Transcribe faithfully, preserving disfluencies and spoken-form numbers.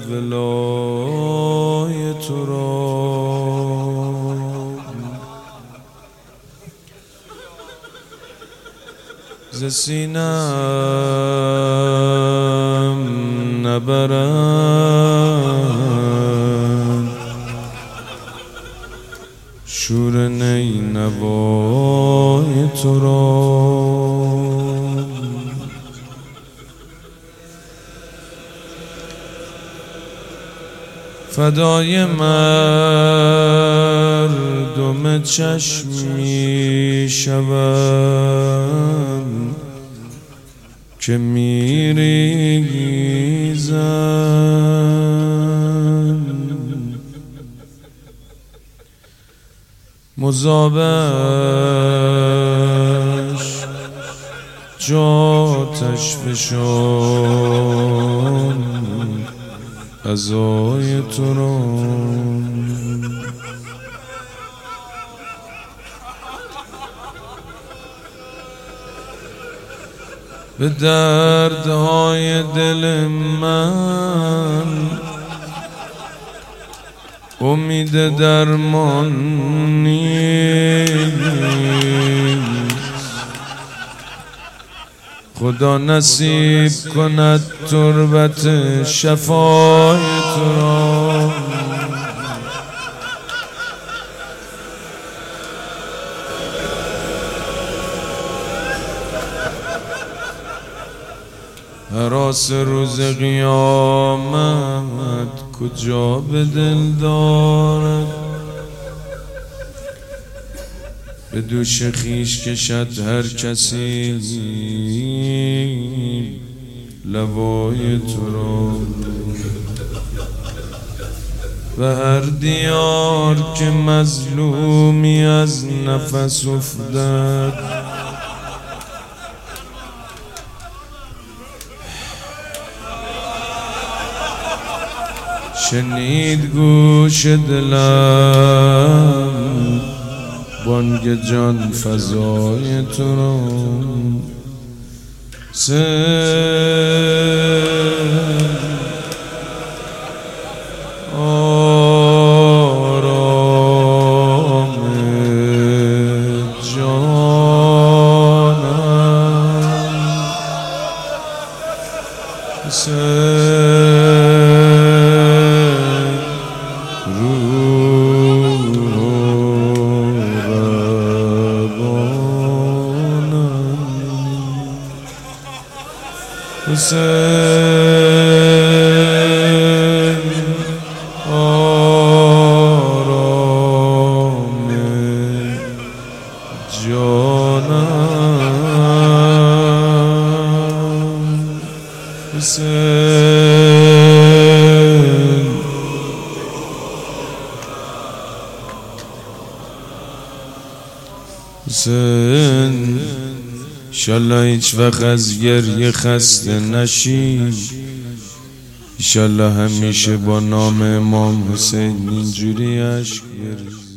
ولای تو را ز سینم نبرند شور نی نوای تو را فدای مردم چشمی شوم که میریزم مذابش جاتش فشان عزای تو را به دردهای دل من امید درمان نیست خدا نصیب کند تربت شفای تو را هراس روز قیامت کجا به دل دارد به دوش خیش کشد هر کسی لوای تو را و هر دیار که مظلومی از نفس افتد شنید گوش دلم بانگ جان فزای تو را آرام حسین آرام جانم حسین حسین ایشالله هیچ وقت از گریه خسته نشی ایشالله همیشه با نام امام حسین اینجوری اشک بریزی